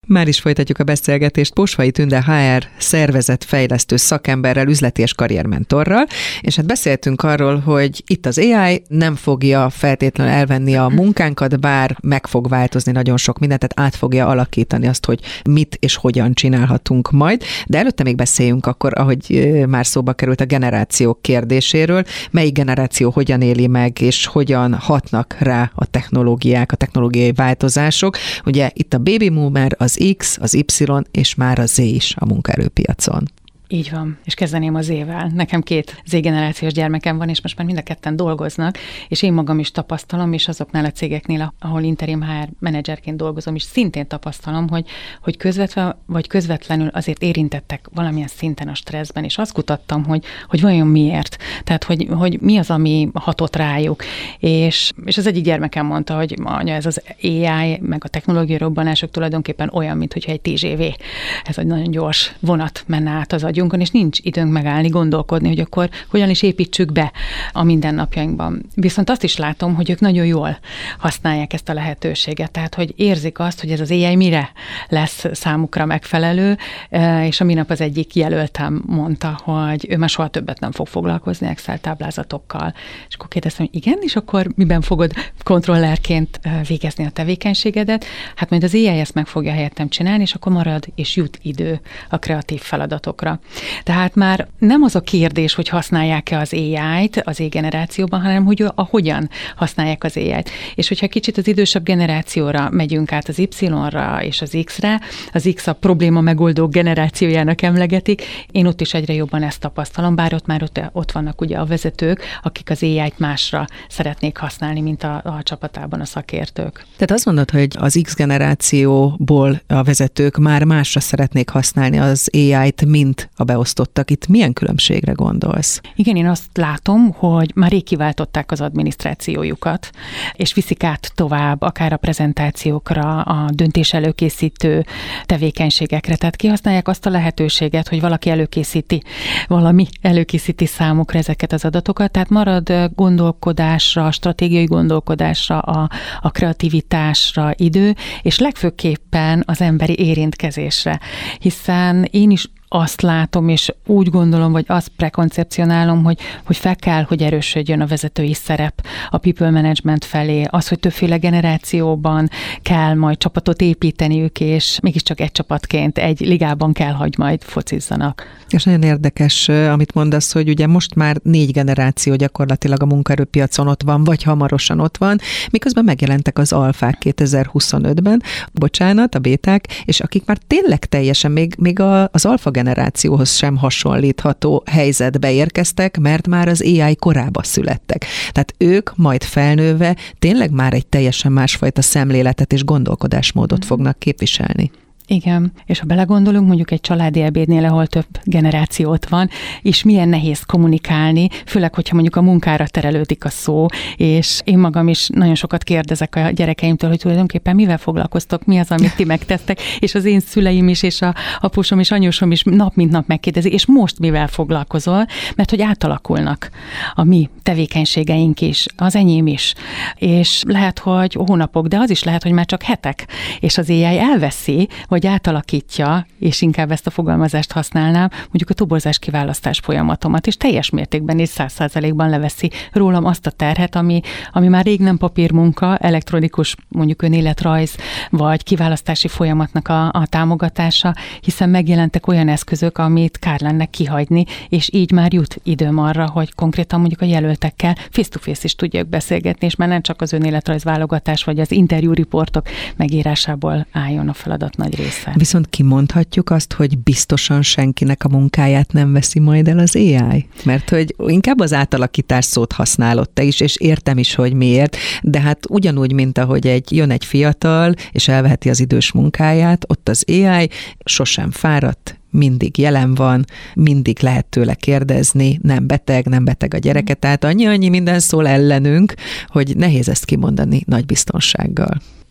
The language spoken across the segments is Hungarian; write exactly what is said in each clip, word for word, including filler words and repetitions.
Már is folytatjuk a beszélgetést Posvai Tünde há er szervezetfejlesztő szakemberrel, üzleti és karriermentorral, és hát beszéltünk arról, hogy itt az á i nem fogja feltétlenül elvenni a munkánkat, bár meg fog változni nagyon sok mindent, tehát át fogja alakítani azt, hogy mit és hogyan csinálhatunk majd. De előtte még beszéljünk akkor, ahogy már szóba került a generációk kérdéséről, melyik generáció hogyan éli meg, és hogyan hatnak rá a technológiák, a technológiai változások. Ugye itt a baby boomer, az X, az Y és már a Z is a munkaerőpiacon. Így van, és kezdeném az Z-vel. Nekem két Z-generációs gyermekem van, és most már mind a ketten dolgoznak, és én magam is tapasztalom, és azoknál a cégeknél, ahol interim há er menedzserként dolgozom, is szintén tapasztalom, hogy, hogy közvetve vagy közvetlenül azért érintettek valamilyen szinten a stresszben, és azt kutattam, hogy, hogy vajon miért. Tehát, hogy, hogy mi az, ami hatott rájuk. És, és az egyik gyermekem mondta, hogy anya, ez az á i, meg a technológiai robbanások tulajdonképpen olyan, mint hogyha egy té zé vé. Ez egy nagyon gyors vonat menne át az agyunkon, és nincs időnk megállni, gondolkodni, hogy akkor hogyan is építsük be a mindennapjainkban. Viszont azt is látom, hogy ők nagyon jól használják ezt a lehetőséget, tehát hogy érzik azt, hogy ez az á i mire lesz számukra megfelelő, és a minap az egyik jelöltem mondta, hogy ő már soha többet nem fog foglalkozni Excel táblázatokkal. És akkor kérdeztem, hogy igen, és akkor miben fogod kontrollerként végezni a tevékenységedet? Hát majd az á i ezt meg fogja helyettem csinálni, és akkor marad és jut idő a kreatív feladatokra. Tehát már nem az a kérdés, hogy használják-e az á i-t az Z-generációban, hanem hogy a hogyan használják az á i-t. És hogyha kicsit az idősebb generációra megyünk át, az Y-ra és az X-re, az X a probléma megoldó generációjának emlegetik, én ott is egyre jobban ezt tapasztalom, bár ott már ott, ott vannak ugye a vezetők, akik az á i-t másra szeretnék használni, mint a, a csapatában a szakértők. Tehát azt mondod, hogy az X generációból a vezetők már másra szeretnék használni az á i-t, mint a beosztottak. Itt milyen különbségre gondolsz? Igen, én azt látom, hogy már rég kiváltották az adminisztrációjukat, és viszik át tovább, akár a prezentációkra, a döntés előkészítő tevékenységekre. Tehát kihasználják azt a lehetőséget, hogy valaki előkészíti, valami előkészíti számukra ezeket az adatokat, tehát marad gondolkodásra, stratégiai gondolkodásra, a, a kreativitásra idő, és legfőképpen az emberi érintkezésre. Hiszen én is azt látom, és úgy gondolom, vagy azt prekoncepcionálom, hogy, hogy fel kell, hogy erősödjön a vezetői szerep a people management felé, az, hogy többféle generációban kell majd csapatot építeniük, és mégiscsak egy csapatként, egy ligában kell, hogy majd focizzanak. És nagyon érdekes, amit mondasz, hogy ugye most már négy generáció gyakorlatilag a munkaerőpiacon ott van, vagy hamarosan ott van, miközben megjelentek az alfák kétezer-huszonötben, bocsánat, a béták, és akik már tényleg teljesen, még, még a, az alfa generációhoz sem hasonlítható helyzetbe érkeztek, mert már az á i korába születtek. Tehát ők majd felnőve tényleg már egy teljesen másfajta szemléletet és gondolkodásmódot fognak képviselni. Igen, és ha belegondolunk, mondjuk egy családi ebédnél, ahol több generáció ott van, és milyen nehéz kommunikálni, főleg, hogyha mondjuk a munkára terelődik a szó, és én magam is nagyon sokat kérdezek a gyerekeimtől, hogy tulajdonképpen mivel foglalkoztok, mi az, amit ti megtesztek, és az én szüleim is, és a apusom és anyósom is nap mint nap megkérdezi, és most mivel foglalkozol, mert hogy átalakulnak a mi tevékenységeink is, az enyém is, és lehet, hogy hónapok, de az is lehet, hogy már csak hetek, és az á i elveszi, vagy hogy átalakítja, és inkább ezt a fogalmazást használnám, mondjuk a toborzás kiválasztás folyamatomat, és teljes mértékben és száz százalékban leveszi rólam azt a terhet, ami, ami már rég nem papírmunka, elektronikus mondjuk önéletrajz, vagy kiválasztási folyamatnak a, a támogatása, hiszen megjelentek olyan eszközök, amit kár lenne kihagyni, és így már jut időm arra, hogy konkrétan mondjuk a jelöltekkel face-to-face is tudjak beszélgetni, és már nem csak az önéletrajz válogatás, vagy az interjú riportok megírásából álljon a feladat nagy része. Viszont kimondhatjuk azt, hogy biztosan senkinek a munkáját nem veszi majd el az á i? Mert hogy inkább az átalakítás szót használod te is, és értem is, hogy miért, de hát ugyanúgy, mint ahogy egy, jön egy fiatal, és elveheti az idős munkáját, ott az á i sosem fáradt, mindig jelen van, mindig lehet tőle kérdezni, nem beteg, nem beteg a gyereke, tehát annyi-annyi minden szól ellenünk, hogy nehéz ezt kimondani nagy biztonsággal.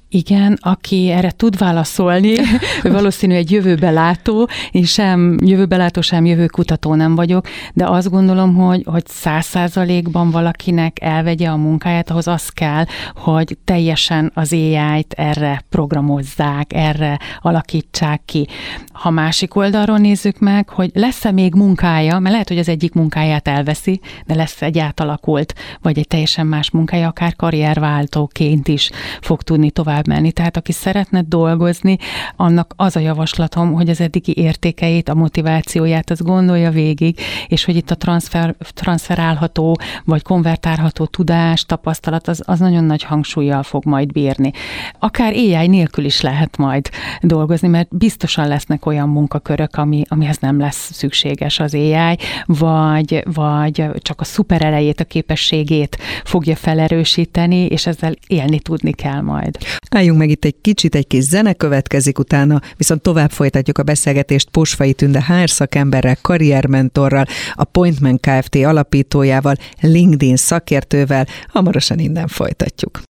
Igen, aki erre tud válaszolni, ő valószínű egy jövőbe látó, én sem jövőbe látó, sem jövőkutató nem vagyok, de azt gondolom, hogy, hogy száz százalékban valakinek elvegye a munkáját, ahhoz az kell, hogy teljesen az á í-t erre programozzák, erre alakítsák ki. Ha másik oldalról nézzük meg, hogy lesz-e még munkája, mert lehet, hogy az egyik munkáját elveszi, de lesz egy átalakult, vagy egy teljesen más munkája, akár karrierváltóként is fog tudni tovább menni. Tehát aki szeretne dolgozni, annak az a javaslatom, hogy az eddigi értékeit, a motivációját, az gondolja végig, és hogy itt a transfer, transferálható, vagy konvertálható tudás, tapasztalat, az, az nagyon nagy hangsúllyal fog majd bírni. Akár á í nélkül is lehet majd dolgozni, mert biztosan lesznek olyan munkakörök, ami, amihez nem lesz szükséges az á í, vagy, vagy csak a szuper erejét, a képességét fogja felerősíteni, és ezzel élni tudni kell majd. Álljunk meg itt egy kicsit, egy kis zene következik, utána viszont tovább folytatjuk a beszélgetést Posvai Tünde há er szakemberrel, karriermentorral, a Pointman Kft. Alapítójával, LinkedIn szakértővel. Hamarosan innen folytatjuk.